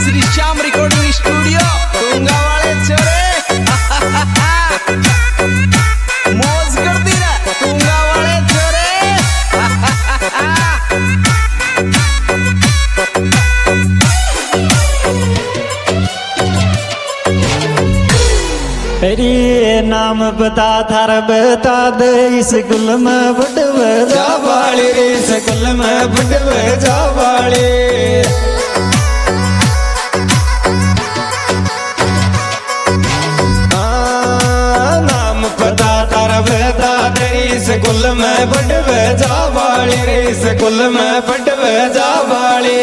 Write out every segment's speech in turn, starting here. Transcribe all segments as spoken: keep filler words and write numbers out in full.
Shri Shyam recording studio Tunga वाले छोरे मौज कर दी रे तुंगा वाले छोरे। तेरी नाम बता थार बता दे स्कूल में बड़व जा वाली रे स्कूल में बड़व जा वाली। नाम पता थार बता दे स्कूल में बड़व जा वाली रे स्कूल में बड़व जा वाली।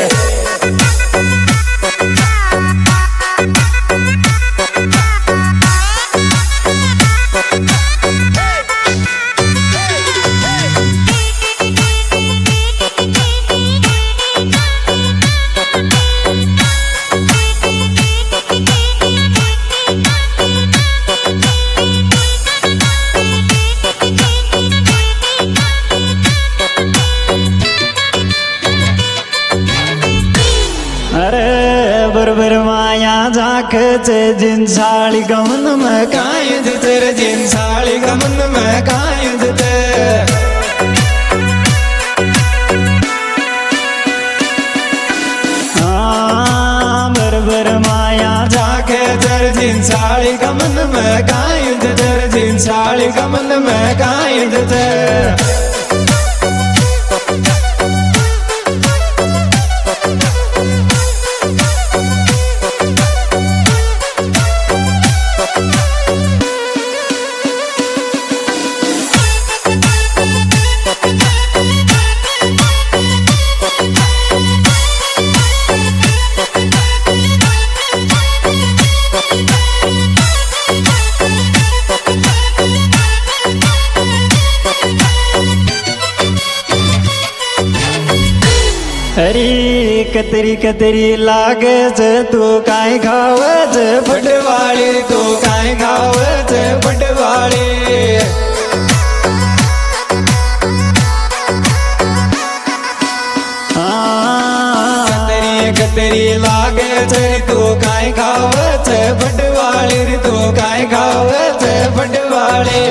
बरबर माया झाक जिनसाली गमन में कायद तेरे जिनसाली गमन में कायद ते हाँ बरबर माया झाक तेरे जिनसाली गमन में कायद तेरे जिनसाली गमन में कायद ते। हरी कतरी कतरी लागे जे तू काई खावे जे बटवाली तू काई खावे जे बटवाली। कतरी कतरी लागे जे तू काई खावे जे बटवाली रे तू काई खावे जे बटवाली।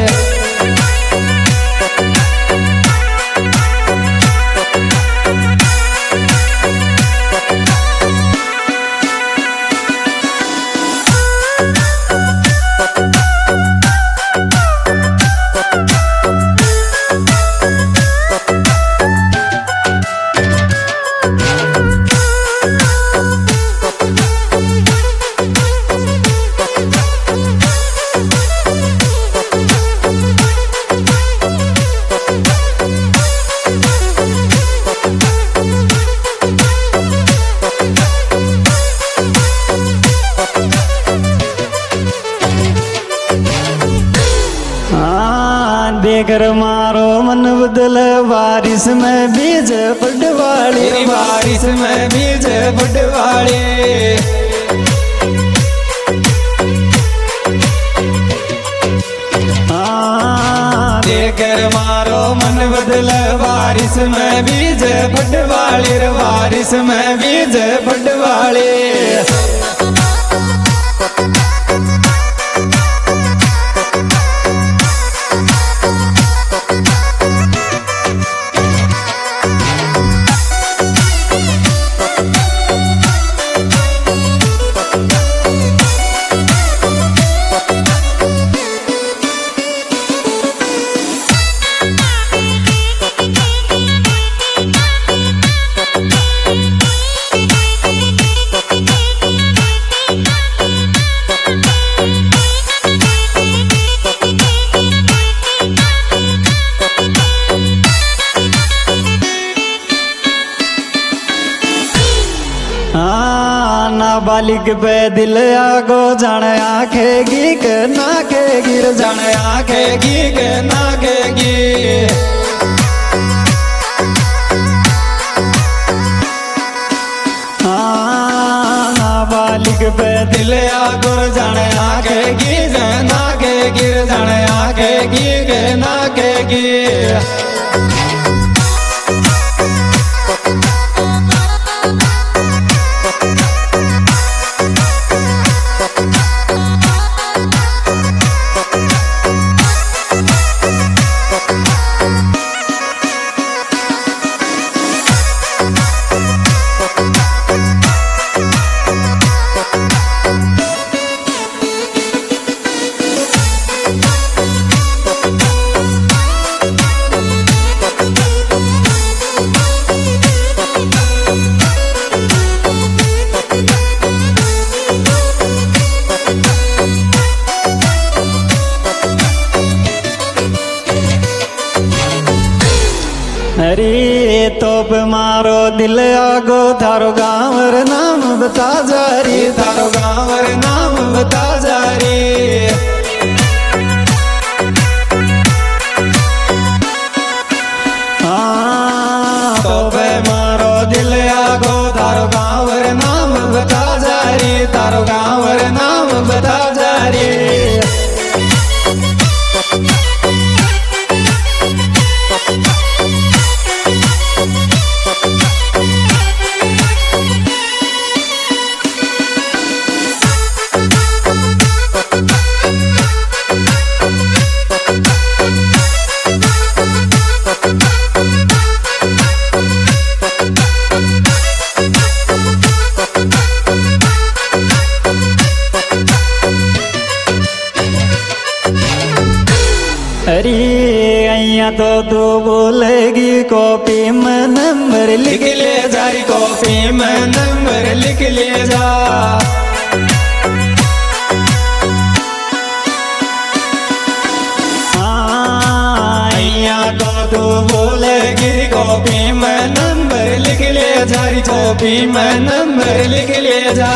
बेकर मारो मन बदल बारिश में बीज पटवाली बारिश में बीज पटवाली। हाँ बेकर मारो मन बदल बारिश में बीज पटवाली बारिश में बीज पटवाली। नाबालिग पे दिल आगो जाने आखेगी के नाखेगी जाने आखेगी के नाखेगी। हाँ नाबालिग पे दिल आगो जाने आखेगी नाखेगी जाने आखेगी के नाखेगी। अरे तोप मारो दिल आगो थारो गाँव रे नाम बता जा रे थारो गाँव रे नाम बता जा रे हाँ तोप मारो दिल आगो थारो गाँव रे नाम बता जा रे थारो गाँव रे नाम बता जा रे अरे अइया तो तू बोलेगी कॉपी में नंबर लिख ले जा री कॉपी में नंबर लिख ले जा हाँ अइया तो तू बोलेगी कॉपी में नंबर लिख ले जा री कॉपी में नंबर लिख ले जा।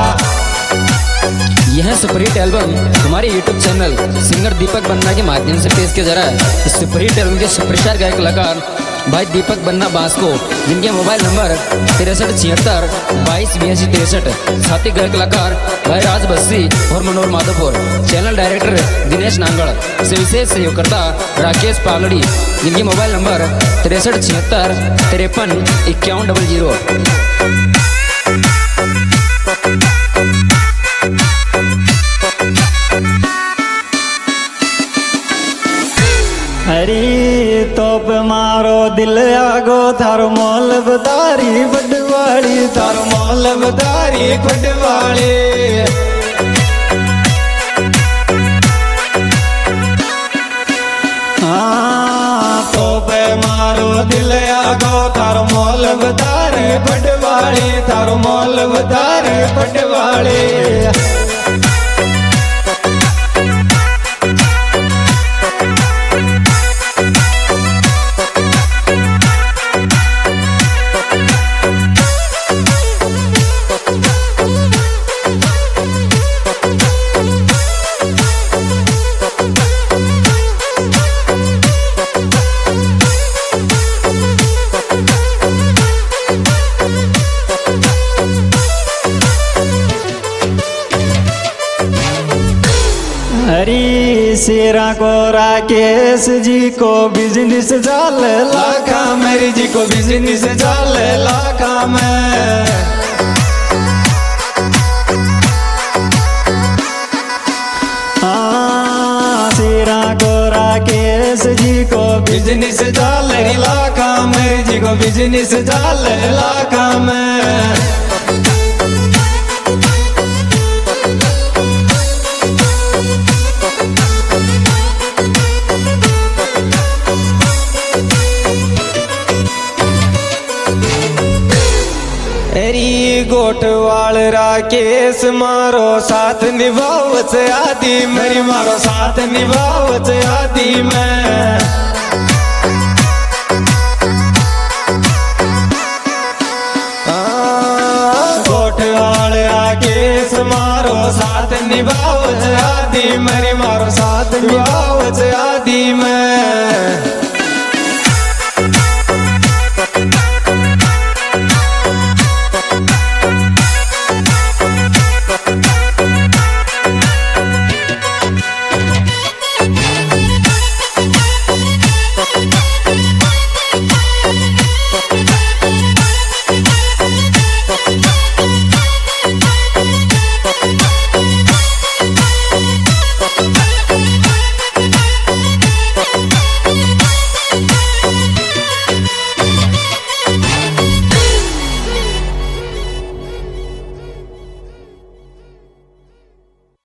यह सुपरहिट एल्बम हमारे YouTube channel singer Deepak Banna के माध्यम से पेश किया जा रहा है। इस सुपरहिट एल्बम के सुपरस्टार गायक कलाकार भाई दीपक बन्ना बास्को, जिनके मोबाइल नंबर तिरसठ छिहत्तर बाईस बयासी तिरसठ। साथी गायक कलाकार भाई राज बस्सी और मनोहर माधोपुर। चैनल डायरेक्टर दिनेश नांगड़ से विशेष सहयोगकर्ता राकेश पालड़ी, जिनके मोबाइल नंबर तिरसठ छिहत्तर तिरपन इक्यावन डबल जीरो। अरे तोप मारो दिल आगो थारो मोल बतारी बडवाड़ी थारो मोल बतारी बडवाड़ी हाँ तोप मारो दिल आगो थारो मोल बतारी बडवाड़ी थारो मोल बतारी बडवाड़ी। हरी शेरा को राकेश जी को बिजनेस जाल लाखा मेरी जी को बिजनेस जाल लाखा में हाँ शेरा को राकेश जी को बिजनेस जाल लाखा मेरी जी को बिजनेस जाल लाखा में। एरी गोटवाल राकेश मारो साथ निभावत आदि मेरी मारो साथ निभावत आदि में गोटवाल राकेश मारो साथ निभावत आदि मेरी मारो साथ निभावत आदि में।